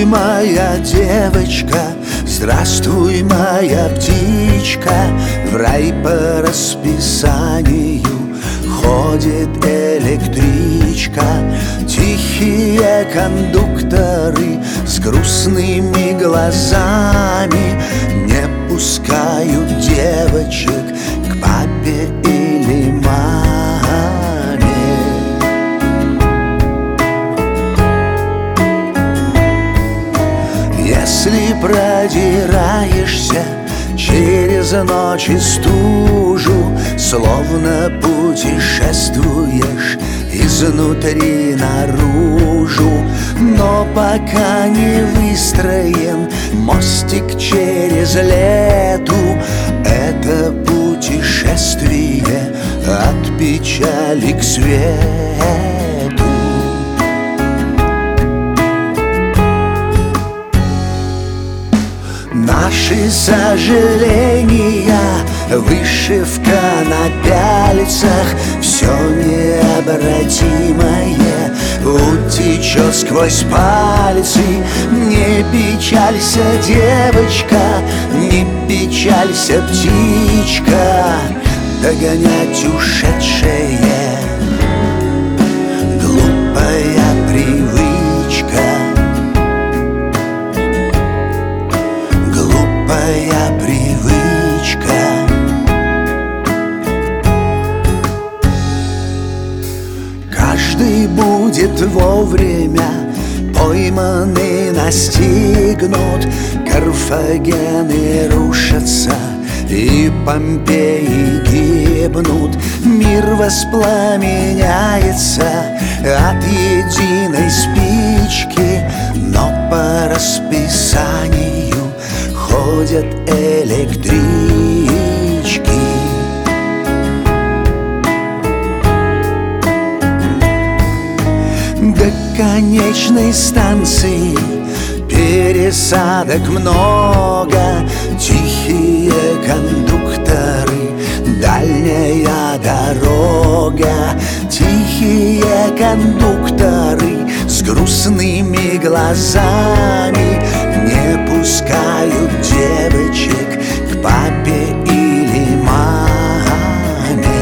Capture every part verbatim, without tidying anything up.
моя девочка, здравствуй, моя птичка. В рай по расписанию ходит электричка. Тихие кондукторы с грустными глазами не пускают девочек к папе или маме. Если продираешься через ночь и стужу, словно путешествуешь изнутри наружу, но пока не выстроен мостик через лету, это путешествие от печали к свету. Наши сожаления, вышивка на пяльцах, все необратимое утечет сквозь пальцы. Не печалься, девочка, не печалься, птичка, догонять ушедшее — глупая привычка. Глупая привычка. Каждый будет вовремя пойман и настигнут. Карфагены рушатся и Помпеи гибнут. Мир воспламеняется от единой спички, но по расписанию ходят электрички. До конечной станции пересадок много. Тихие кондукторы, дальняя дорога. Тихие кондукторы с грустными глазами не пускают девочек к папе или маме.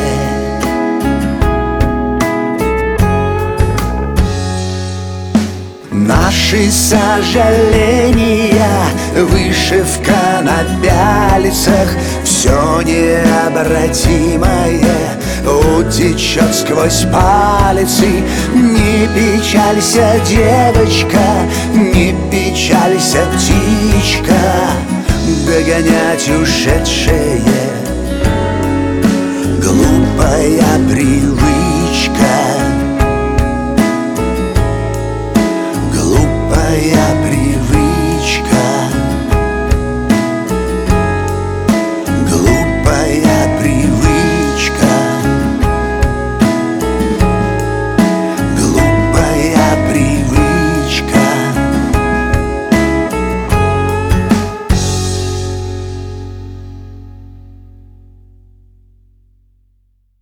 Наши сожаления, вышивка на пяльцах, все необратимое утечет сквозь пальцы. Не печалься, девочка, не печалься, птичка, догонять ушедшее — глупая привычка.